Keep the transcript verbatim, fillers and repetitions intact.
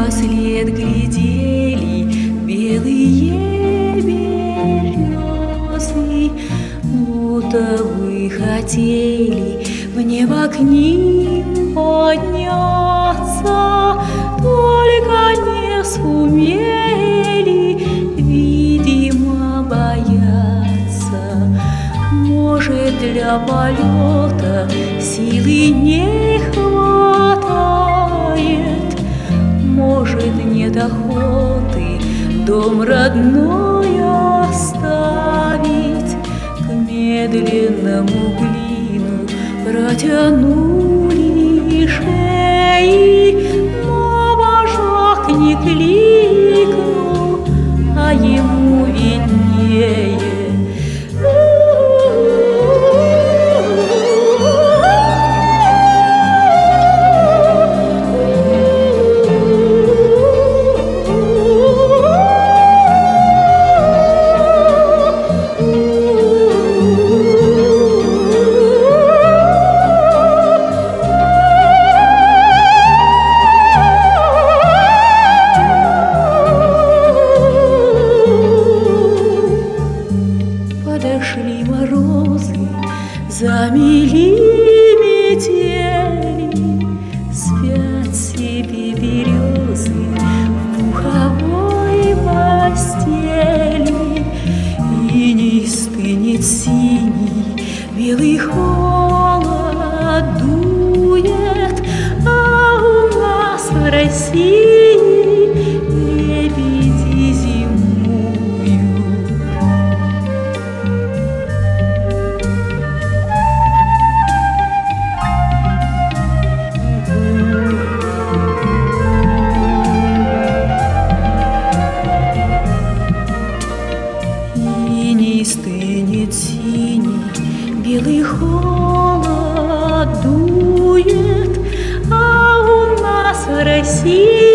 вослед глядели белые березы, будто вы хотели в небо к ним подняться, только не сумели, видимо, боятся. Может, для полета силы не хватает, может, нет охоты дом родной оставить. К медленному клину протянули шеи, но вожак не кликнул, а ему виднее. Подошли морозы, замели метели, спят себе березы в пуховой постели. И не стынет синий, белый холод дует, а у нас в России лебеди зимуют. И не стынет синий, белый холод дует, а у нас в России